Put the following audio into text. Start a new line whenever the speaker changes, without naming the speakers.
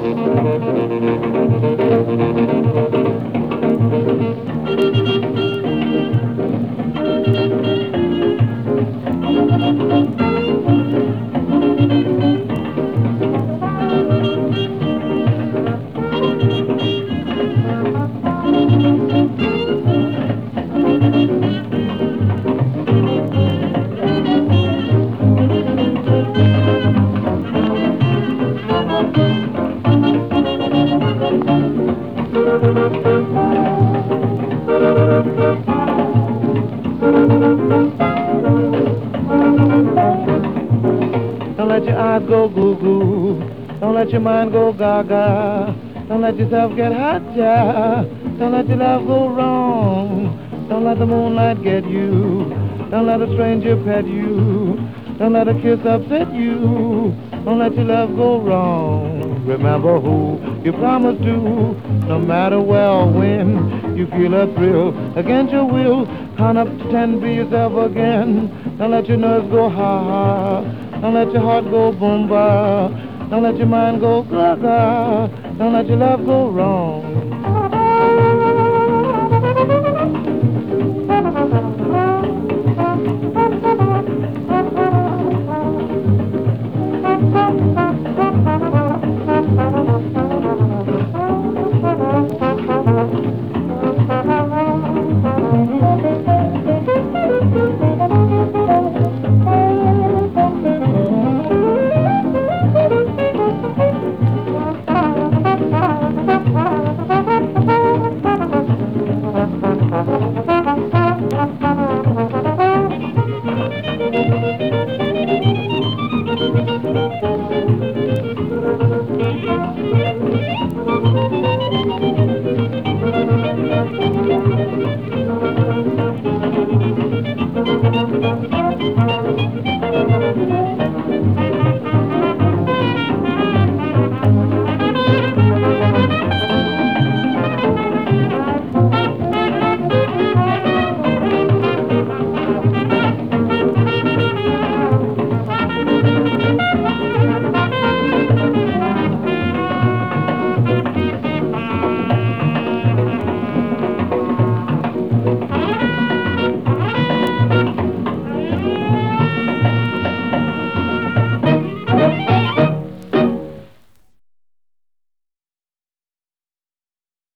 Don't let your eyes go goo-goo. Don't let your mind go gaga. Don't let yourself get hot, yeah. Don't let your love go wrong. Don't let the moonlight get you. Don't let a stranger pet you. Don't let a kiss upset you. Don't let your love go wrong. Remember who you promised to. No matter where or when you feel a thrill against your will, count up to 10, be yourself again. Don't let your nerves go ha-ha. Don't let your heart go boom-ba. Don't let your mind go gaga. Don't let your love go wrong.